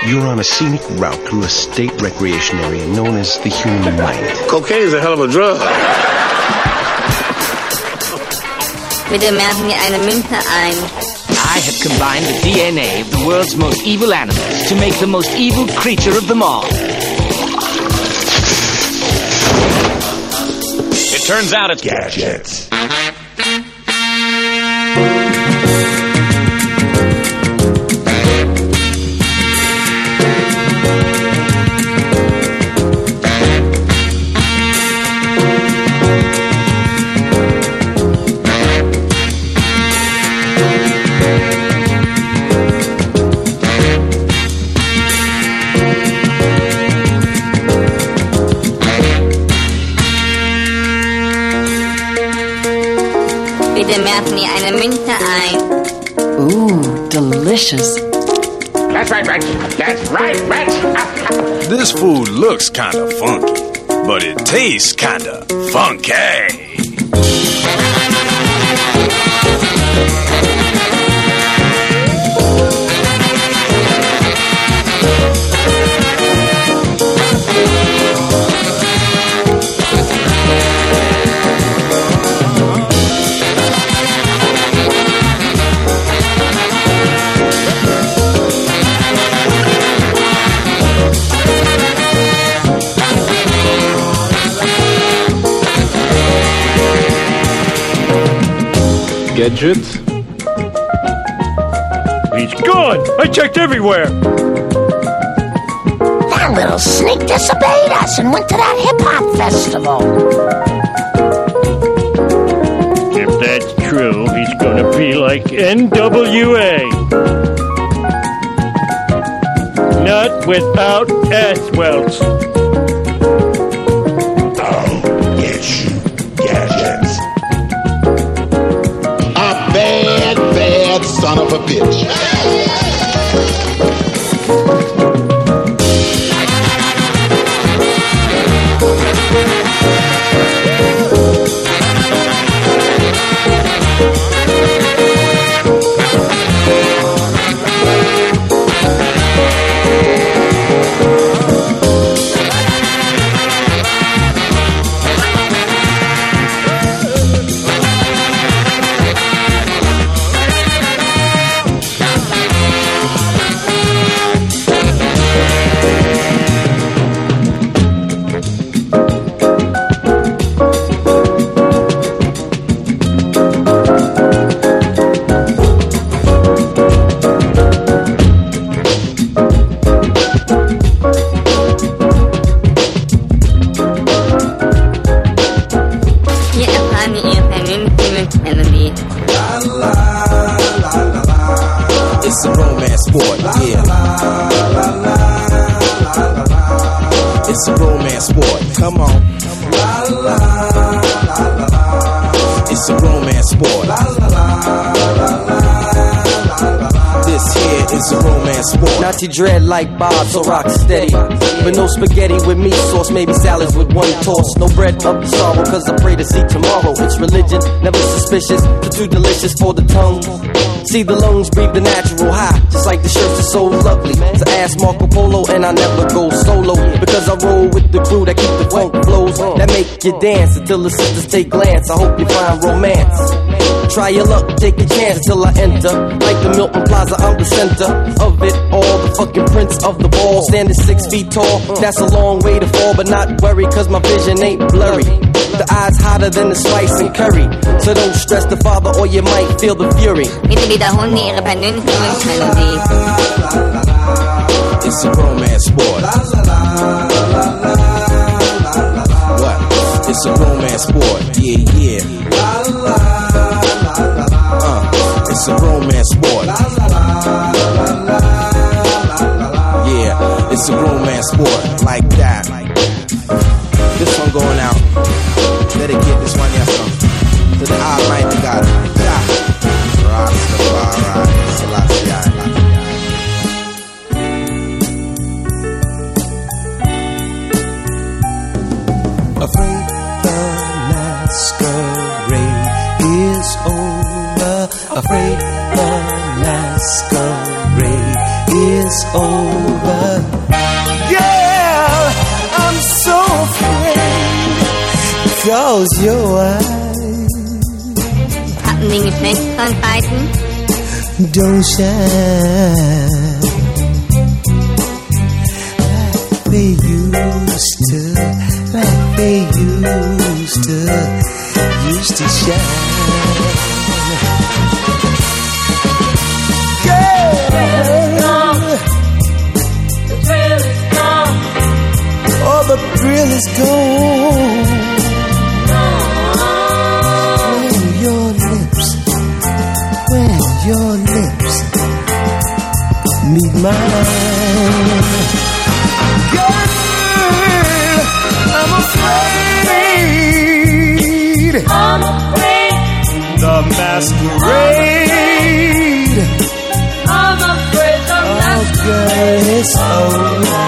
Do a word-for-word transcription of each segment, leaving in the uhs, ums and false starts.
You're on a scenic route through a state recreation area known as the human mind. Cocaine is a hell of a drug. Bitte merken wir eine Münze ein. I have combined the D N A of the world's most evil animals to make the most evil creature of them all. It turns out it's gadgets. Bitte merken wir eine Münze ein. Ooh, delicious. That's right, Rich. That's right, Rich. This food looks kinda funky, but it tastes kinda funky. Gadget? He's gone! I checked everywhere! That little sneak disobeyed us and went to that hip-hop festival. If that's true, he's gonna be like N W A. Not without Aswells. I'll get you, gadgets. Bad, bad son of a bitch. It's a romance sport, yeah. It's a romance sport, come on. It's a romance sport. This here is a romance sport. Naughty dread like Bob, so rock steady. But no spaghetti with meat sauce, maybe salads with one toss. No bread of the sorrow, cause I pray to see tomorrow. It's religion, never suspicious, too, too delicious for the tongue. See the lungs breathe the natural high, just like the shirts are so lovely. To ask Marco Polo and I never go solo, because I roll with the crew that keep the funk flows, that make you dance until the sisters take glance. I hope you find romance. Try your luck, take a chance till I enter. Like the Milton Plaza, I'm the center of it all. The fucking prince of the ball, standing six feet tall. That's a long way to fall, but not worry, cause my vision ain't blurry. The eyes hotter than the spice and curry. So don't stress the father or you might feel the fury. It's a romance sport. What? It's a romance sport. Yeah, yeah. Uh, it's a romance sport. Yeah, it's a romance sport like that. This one going out. Let it get this one, yes, sir. To the Almighty God. Yeah. Rastafari, Selassie. Afraid the masquerade is over. Afraid the masquerade is over. cause your eyes Hatten die Geschlechtskrankheiten? don't shine like they used to, like they used to, used to shine. Oh, the thrill is gone. When your lips, when your lips meet mine, girl, I'm afraid. I'm afraid. The masquerade. I'm afraid the masquerade. Oh, girl, it's over.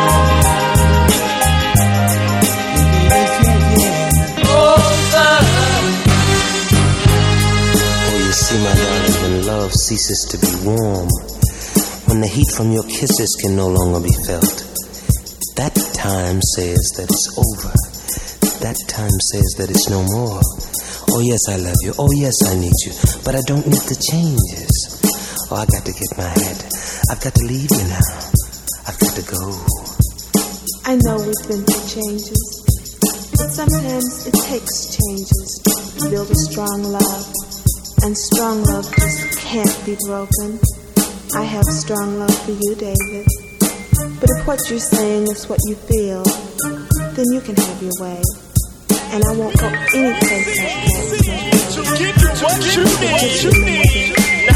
See, my darling, when love ceases to be warm, when the heat from your kisses can no longer be felt, that time says that it's over. That time says that it's no more. Oh yes, I love you. Oh yes, I need you. But I don't need the changes. Oh, I got to get my head. I've got to leave you now. I've got to go. I know we've been through changes, but sometimes it takes changes to build a strong love. And strong love just can't be broken. I have strong love for you, David. But if what you're saying is what you feel, then you can have your way. And I won't go any place like that. To get what you need, what you need.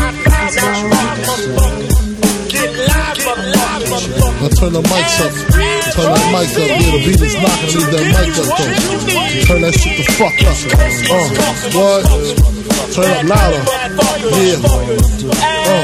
Get live, motherfucker. Now turn the mics up. Turn that mic up. Yeah, the beat is knocking. Leave that mic up though. Turn that shit the fuck up. Uh, what? Turn up louder. Yeah. Uh.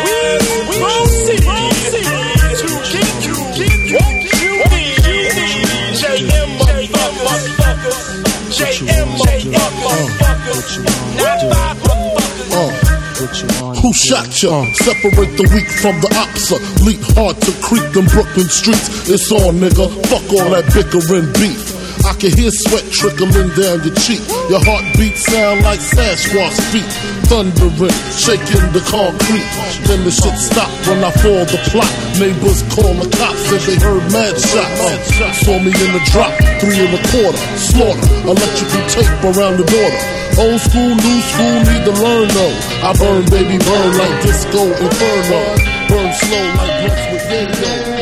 Who shot ya? Uh. Separate the weak from the opsa. Leap hard to creep them Brooklyn streets. It's on, nigga. Fuck all that bickering beef. I can hear sweat trickling down your cheek. Your heartbeat sound like Sasquatch feet. Thundering, shaking the concrete. Then the shit stopped when I fall the plot. Neighbors call the cops, said they heard mad shots. Uh, saw me in the drop, three and a quarter. Slaughter, electrical tape around the border. Old school, new school, need to learn though. I burn, baby, burn like disco inferno. Burn slow like blunts with Yayo.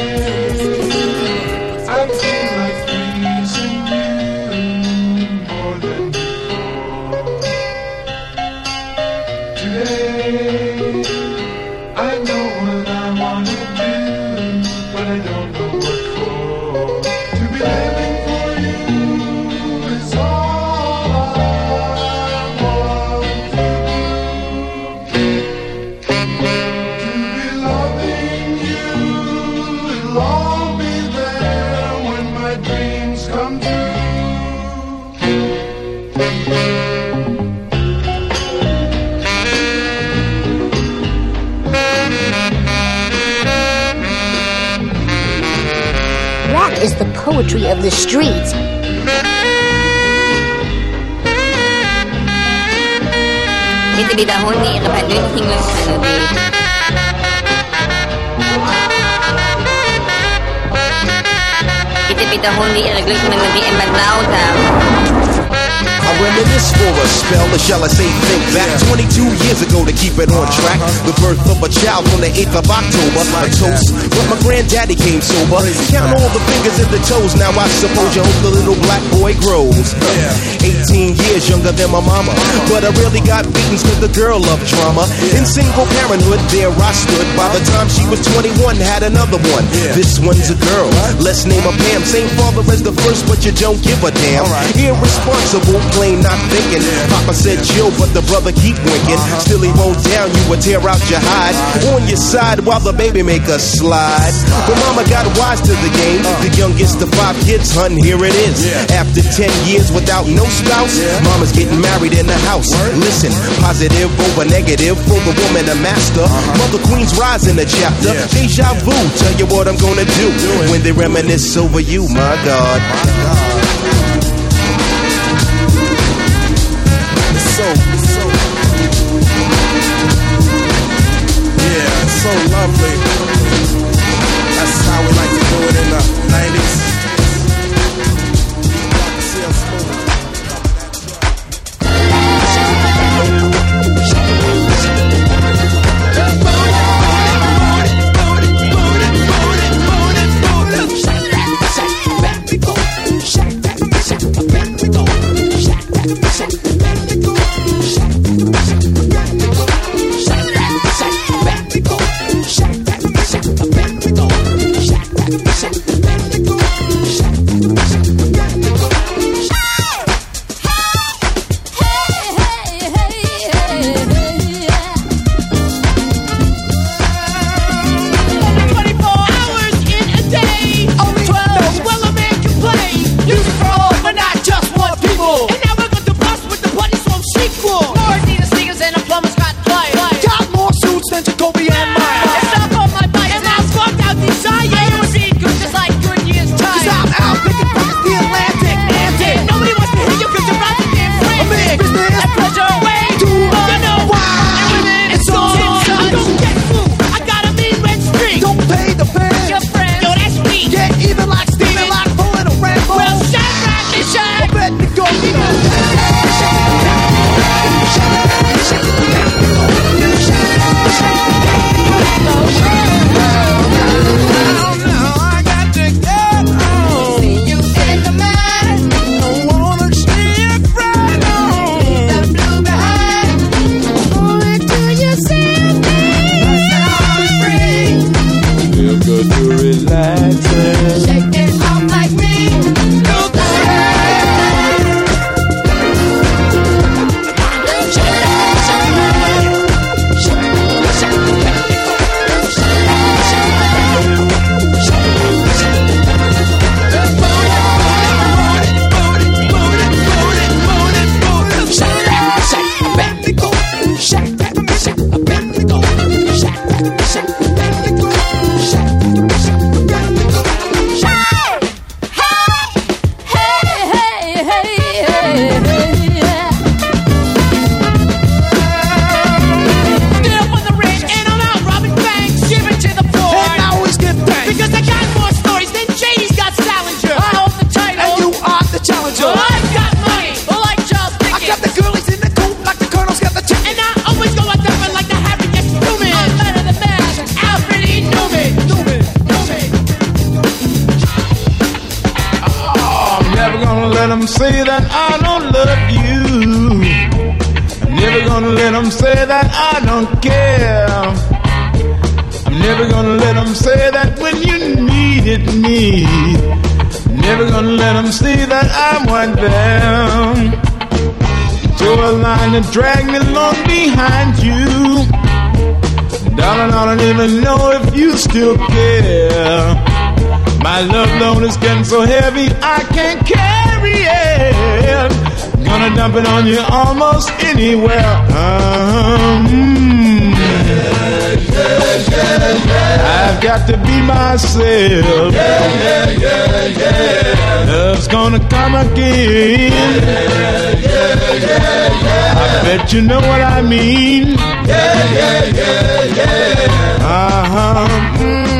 Is the poetry of the streets. Bitte wiederholen Sie Ihre persönlichen Glücksmelodie. Bitte wiederholen Sie Ihre Glücksmelodie etwas lauter. I reminisce for a spell, or shall I say think back twenty-two years ago to keep it on track. The birth of a child on the eighth of October. A toast, but my granddaddy came sober. Count all the fingers and the toes, now I suppose you hope the little black boy grows. eighteen years younger than my mama, but I really got beatings cause the girl loved drama. In single parenthood, there I stood. By the time she was twenty-one, had another one. This one's a girl, let's name her Pam. Same father as the first, but you don't give a damn. Irresponsible, plain not thinking. Papa said chill, but the brother keep winking. Still he won't down you or tear out your hide. On your side while the baby make a slide. But mama got wise to the game. The youngest of five kids, hun, here it is. After ten years without no spouse, mama's getting married in the house. Listen, positive over negative for the woman a master. Mother Queen's rise in the chapter. Deja vu, tell you what I'm gonna do when they reminisce over you, my God. so, so, yeah, so lovely. That's how we like to do it in the nineties. Say that I don't love you. I'm never gonna let them say that I don't care. I'm never gonna let them say that when you needed me. I'm never gonna let them see that I want them. Draw a line and drag me along behind you. Darling, I don't even know if you still care. My love load is getting so heavy I can't carry it. Gonna dump it on you almost anywhere. Um, yeah, yeah, yeah, yeah. I've got to be myself. Yeah, yeah, yeah, yeah. Love's gonna come again. Yeah, yeah, yeah, yeah. I bet you know what I mean. Yeah, yeah, yeah, yeah. Uh-huh. Mm.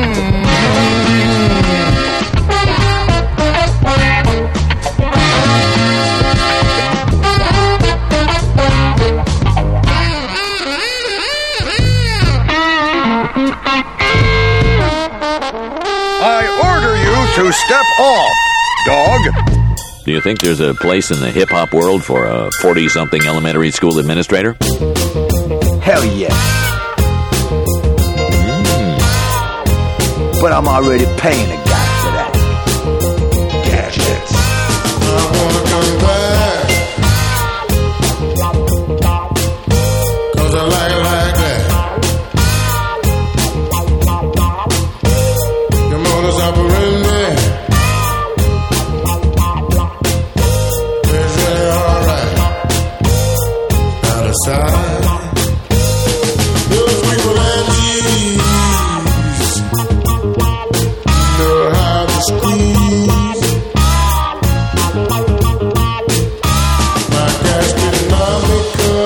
To step off, dog. Do you think there's a place in the hip-hop world for a forty-something elementary school administrator? Hell yes. Mm. But I'm already paying a guy for that. Gadgets. I wanna come back, 'cause I like it like that. The modus operandi. Side. Those people at ease know how to squeeze. My cash getting numb because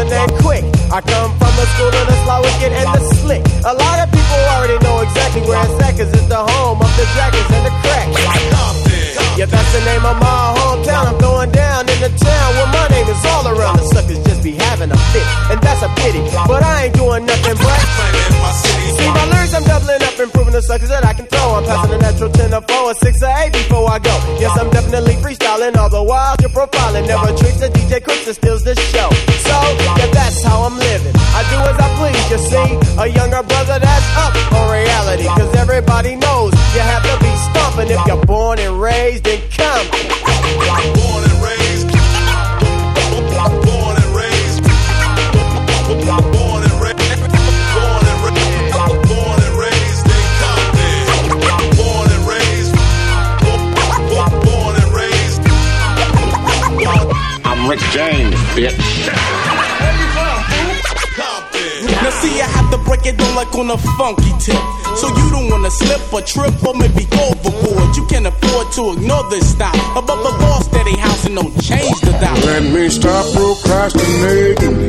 fella named Quick. I come from the school of the sly, wicked, and the slick. A lot of people already know exactly where it's at, cause it's the home of the dragons and the cracks. Yeah, that's the name of my hometown. I'm throwing down in the town where my name is all around. The suckers just be having a fit, and that's a pity. But I ain't doing nothing but see my lyrics, I'm doubling up, improving the suckers that I can throw. I'm passing a natural ten or four or six or eight before I go. Yes, I'm definitely freestyling, all the while you're profiling. Never tricks the D J Crooks that steals the show. So, yeah, that's how I'm living. I do as I please, you see. A younger brother that's up on reality. Cause everybody knows you have to be stomping if you're born and raised in Compton. Born and raised. Born and raised. Born and raised. Born and raised. Born and raised in Compton. Born and raised. Born and raised. I'm Rick James, bitch. Now see, I have to break it down like on a funky tip. So you don't wanna slip or trip or maybe go overboard. You can't afford to ignore this style. Above the ball, steady house and don't change the dial. Let me stop procrastinating.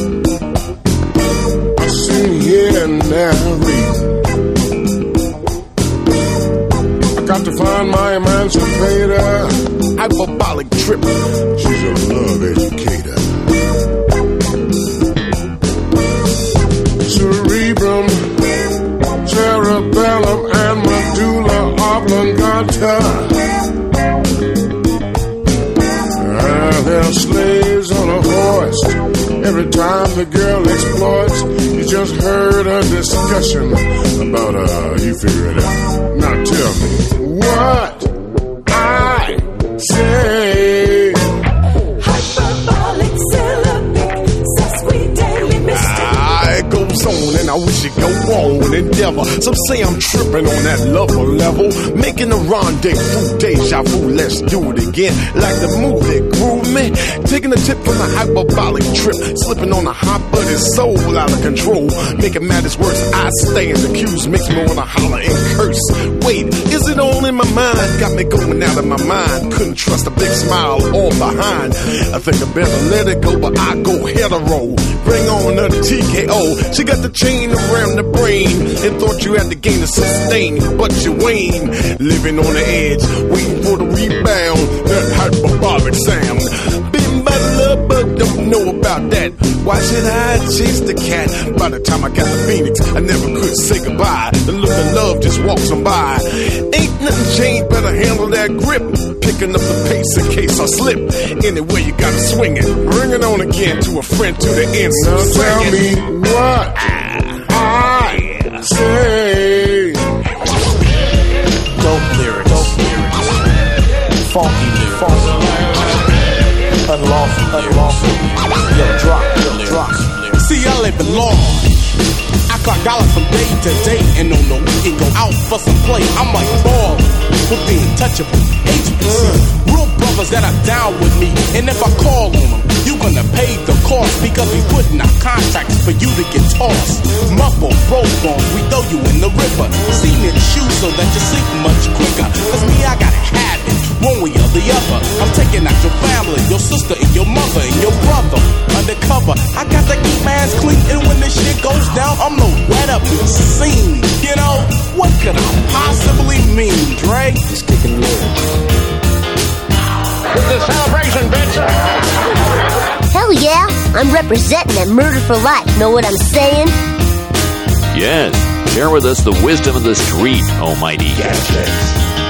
I sit here and narrate. I got to find my emancipator. Hyperbolic trip. She's a love educator. Cerebrum, cerebellum, and medulla oblongata. Ah, they're slaves on a horse. Every time the girl exploits, you just heard a discussion about, uh, you figure it out. Now tell me what I say. Hyperbolic syllabic, sesquidaily mystic. It goes on and I wish it go on. Endeavor. Some say I'm tripping on that lover level. Making a rendezvous, deja vu. Let's do it again. Like the move that groove me. Taking a tip from the hyperbolic trip. Slipping on a hot but his soul out of control. Making matters worse, I stand accused. Makes me wanna holler and curse. Wait, is it all in my mind? Got me going out of my mind. Couldn't trust a big smile all behind. I think I better let it go, but I go hetero. Bring on the T K O. She got the chain around the brain and thought you had to gain to sustain, but you ain't. Living on the edge, waiting for the rebound. That hyperbolic sound. Been by love, but don't know about that. Why should I chase the cat? By the time I got the Phoenix, I never could say goodbye. The look of love just walks on by. Ain't nothing changed, better handle that grip. Picking up the pace in case I slip. Anyway, you gotta swing it. Bring it on again to a friend to the end. So now tell me what I say. Dope lyrics. Dope lyrics. Funky lyrics. Funky lyrics. Unlawful. Unlawful. Yo, drop. Yo, drop. See, I live it large. I clock dollars from day to day, and on the weekend go out for some play. I'm like ball with the untouchable H B C. Real brothers that are down with me, and if I call on them, you gonna pay the cost because we putting out contracts for you to get tossed. Muffle, broke on, we throw you in the river. See me in shoes so that you sleep much quicker. Cause me, I gotta have it, one way or the other. I'm taking out your family, your sister, and your mother, and your brother. Undercover, I got to keep my hands clean, and when this shit goes down, I'm no wet up the scene. You know, what could I possibly mean, Dre? Just kicking lyrics. It's a celebration, bitch. Hell yeah, I'm representing that murder for life. Know what I'm saying? Yes, share with us the wisdom of the street, almighty Gadgets.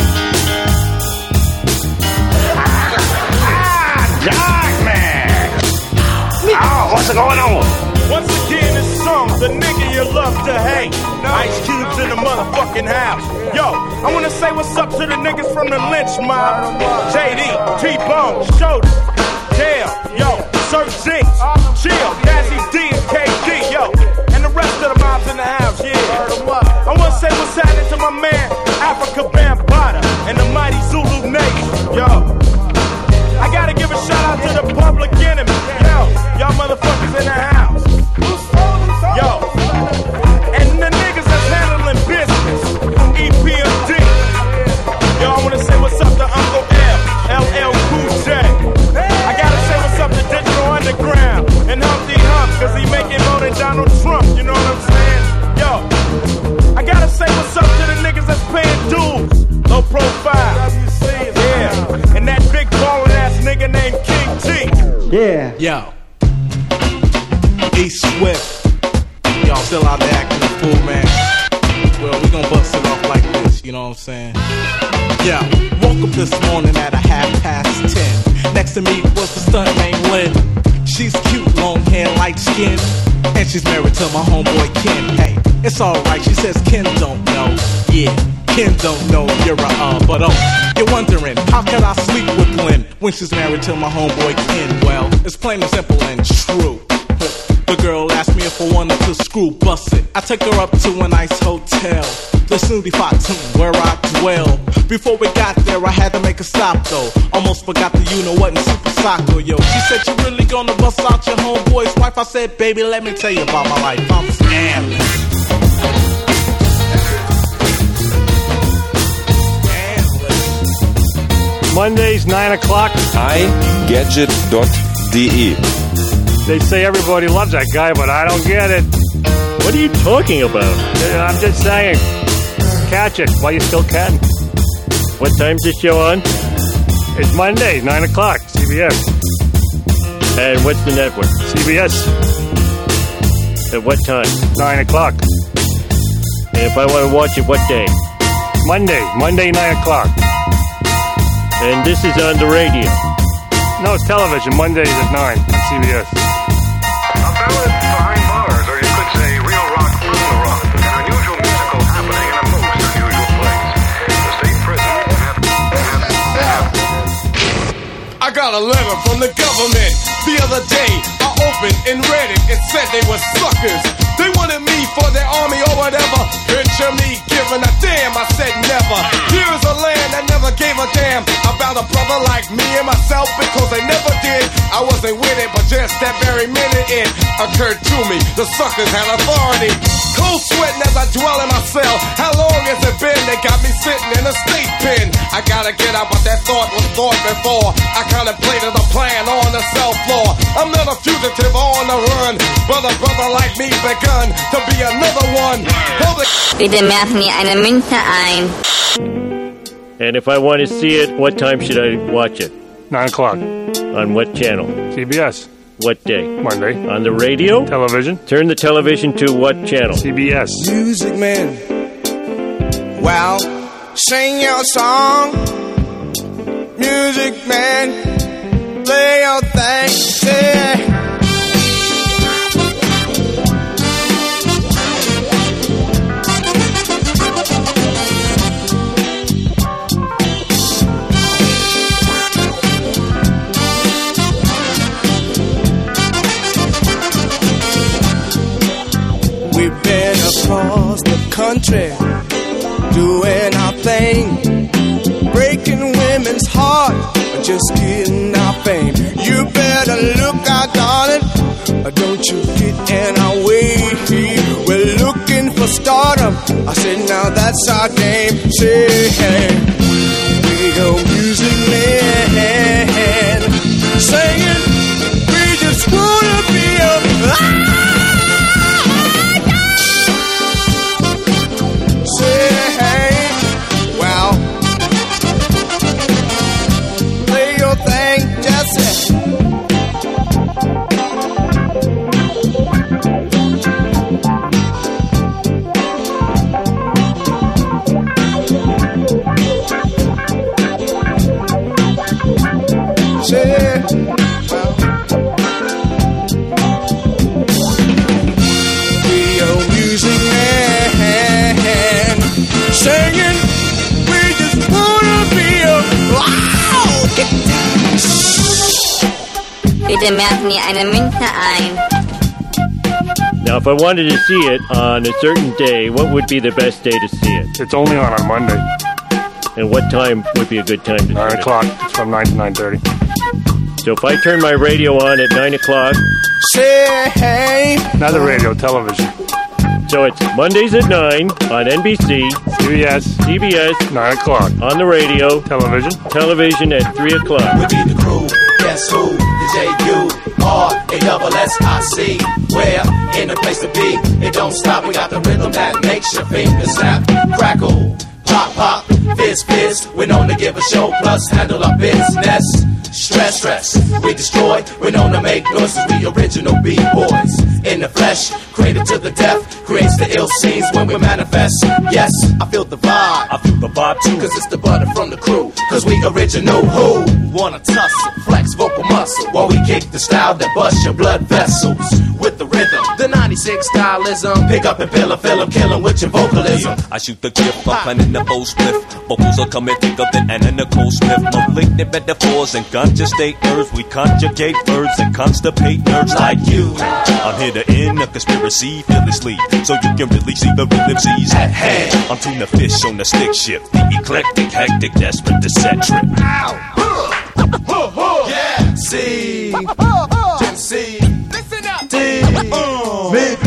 Oh, what's going on? Once again, this song, the nigga you love to hate. Ice Cube's in the motherfucking house. Yo, I wanna say what's up to the niggas from the Lynch Mob. J D, T-Bone, Shoulder, Dale, yo, Sir Zinx, Chill, Dazzy D, and K D, yo, and the rest of the mobs in the house, yeah. I wanna say what's happening to my man, Africa Bambaataa, and the mighty Zulu Nation, yo. I gotta give a shout out to the Public Enemy. Yo, y'all motherfuckers in the house. Yo, and the niggas that's handling business. E P M D. Yo, I wanna say what's up to Uncle L, L L Cool J. I gotta say what's up to Digital Underground and Humpty Yo, E Swift, y'all still out there acting a fool, man. Well, we gon' bust it off like this, you know what I'm saying? Yeah, woke up this morning at a half past ten. Next to me was the stunt man Lynn. She's cute, long hair, light skin, and she's married to my homeboy Ken. Hey, it's alright, she says Ken don't know. Yeah, Ken don't know you're a uh, but oh, you're wondering, how can I sleep with Lynn when she's married to my homeboy Ken? Well, it's plain and simple and true. The girl asked me if I wanted to screw bust it. I took her up to a nice hotel, the Snooty Fox, where I dwell. Before we got there, I had to make a stop though. Almost forgot the you know what in Super Soccer, yo. She said, you really gonna bust out your homeboy's wife? I said, baby, let me tell you about my life. I'm scandalous. Mondays, nine o'clock. i gadget dot de. They say everybody loves that guy, but I don't get it. What are you talking about? I'm just saying. Catch it while you still can. What time's the show on? It's Monday, nine o'clock, C B S. And what's the network? C B S. At what time? nine o'clock. And if I want to watch it, what day? Monday. Monday, nine o'clock. And this is on the radio. No, it's television. Mondays at nine on C B S. A ballad behind bars, or you could say real rock from the rock. An unusual musical happening in a most unusual place. The state prison have... have, have. I got a letter from the government the other day. I opened and read it. It said they were suckers. They wanted me for their army or whatever. Picture me giving a damn. I said never. Here's a land that never gave a damn about a brother like me and myself, because they never did. I wasn't with it, but just that very minute it occurred to me. The suckers had authority. Cold sweating as I dwell in my cell. How long has it been? They got me sitting in a state pen. I gotta get out what that thought was thought before. I contemplated a plan on the cell floor. I'm not a fugitive on the run. Brother, brother like me begun to be another one. Bitte werfen ihr eine Münze ein. And if I want to see it, what time should I watch it? Nine o'clock. On what channel? C B S. What day? Monday. On the radio? Television. Turn the television to what channel? C B S. Music man. Well, sing your song. Music man. Play your thing. Yeah. We've been across the country, doing our thing, breaking women's heart, just getting our fame. You better look out, darling, or don't you get in our way. We're looking for stardom. I said, now that's our game. Say, hey, we go music man, singing, we just wanna be a... Ah! Bitte werfen ihr eine Münze ein. Now, if I wanted to see it on a certain day, what would be the best day to see it? It's only on on Monday. And what time would be a good time to see it? Nine o'clock. It's from nine to nine thirty. So if I turn my radio on at nine o'clock... Say hey. Not the radio, television. So it's Mondays at nine on N B C, C B S, C B S, nine o'clock on the radio, television, television at three o'clock. We be the crew, guess who? The J U R A double S I C. We're in the place to be. It don't stop. We got the rhythm that makes your fingers snap, crackle, pop, pop, fizz, fizz. We're known to give a show plus handle our business. Stress, stress, we destroy. We're known to make noises, we original B-boys. In the flesh, created to the death, creates the ill scenes when we manifest. Yes, I feel the vibe, I feel the vibe too, cause it's the butter from the crew, cause we original who wanna tussle, flex vocal muscle, while we kick the style that busts your blood vessels. With the rhythm, the ninety-six stylism, pick up and fill a fill 'em, kill 'em with your vocalism. I shoot the gift, I'm planning the full spliff. Vocals are coming thicker than Anna Nicole Smith. Malignant metaphors and ganja state nerves. We conjugate verbs and constipate nerves like you. I'm here to end a conspiracy fearlessly, so you can really see the real M Cs at hand. I'm tuna fish on the stick shift, the eclectic, hectic, desperate to set trip. Ow! Yeah! C! Gen C! Listen up! D! Me!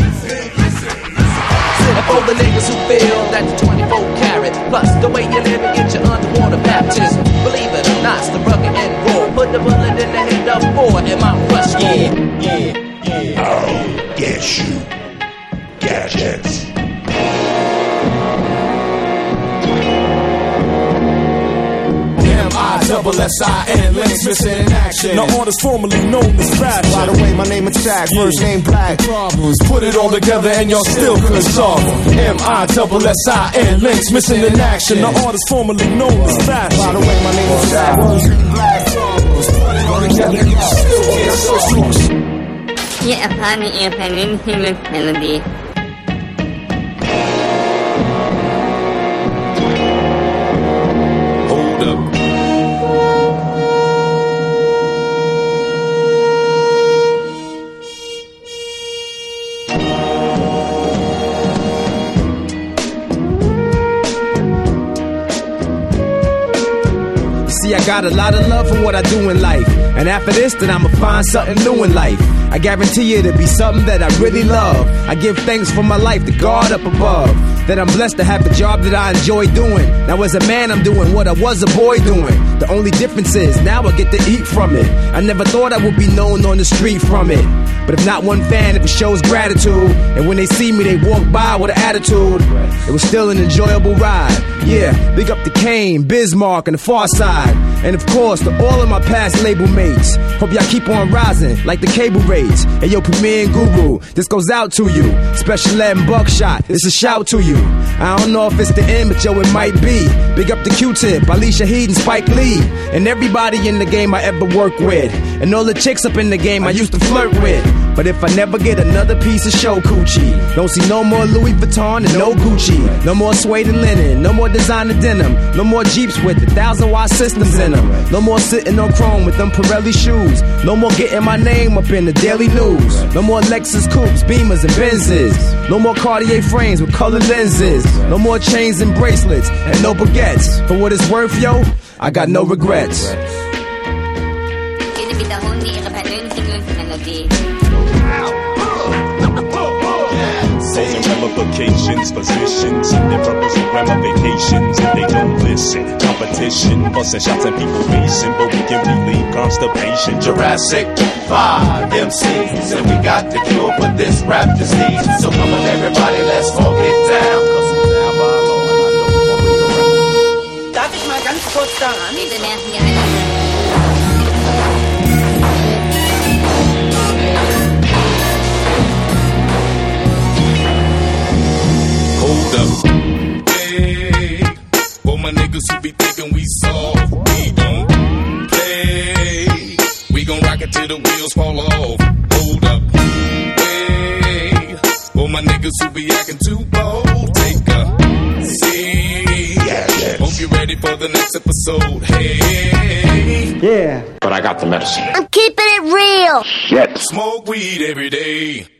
For the niggas who feel that the twenty-four carat plus the way you live and get your underwater baptism. Believe it or not, it's the rugged and raw. Put the bullet in the head of four in my rush. Yeah, yeah, yeah. I'll get you. Gadgets. Double S I N, links missing in action. Now artists formerly known as Fashion. By the way, my name is Shaq, first name Black. Problems, put it all together and y'all still couldn't solve them. M I double S I N, links missing in action. Now artists formerly known as Fashion. By the way, my name is Shaq, first name Black. Problems, put it all together and y'all still can't solve them. Yeah, apparently, apparently, human melody. Hold up. See, I got a lot of love for what I do in life, and after this, then I'ma find something new in life. I guarantee you it'll be something that I really love. I give thanks for my life to God up above, that I'm blessed to have a job that I enjoy doing. Now as a man, I'm doing what I was a boy doing. The only difference is now I get to eat from it. I never thought I would be known on the street from it, but if not one fan, if it shows gratitude, and when they see me, they walk by with an attitude, it was still an enjoyable ride. Yeah, big up to Kane, Bismarck, and the Far Side, and of course to all of my past label mates. Hope y'all keep on rising like the cable rates. And yo, Premier and Guru, this goes out to you. Special Ed and Buckshot, it's a shout to you. I don't know if it's the end, but yo, it might be. Big up to Q-Tip, Alicia Heed, and Spike Lee, and everybody in the game I ever worked with, and all the chicks up in the game I used to flirt with. But if I never get another piece of show coochie, don't see no more Louis Vuitton and no Gucci, no more suede and linen, no more designer denim, no more Jeeps with a thousand watt systems in them, no more sitting on chrome with them Pirelli shoes, no more getting my name up in the Daily News, no more Lexus coupes, Beamers and Benzes, no more Cartier frames with colored lenses, no more chains and bracelets and no baguettes. For what it's worth, yo, I got no regrets. Solving ramifications, positions, and their purpose and ramifications. They don't listen. Competition, busting shots and people racing, but we can relieve constipation. Jurassic five M Cs, and we got the cure for this rap disease. So come on, everybody, let's all get down. Darf ich mal ganz kurz daran? Bitte nerven wir alle. Hold up. Hey, for my niggas who be thinking we soft, we gon' play. We gon' rock it till the wheels fall off. Hold up. Hey, for my niggas who be acting too bold, take a seat. Yeah, yeah. Hope you're ready for the next episode. Hey. Yeah. But I got the medicine. I'm keeping it real. Shit. Smoke weed every day.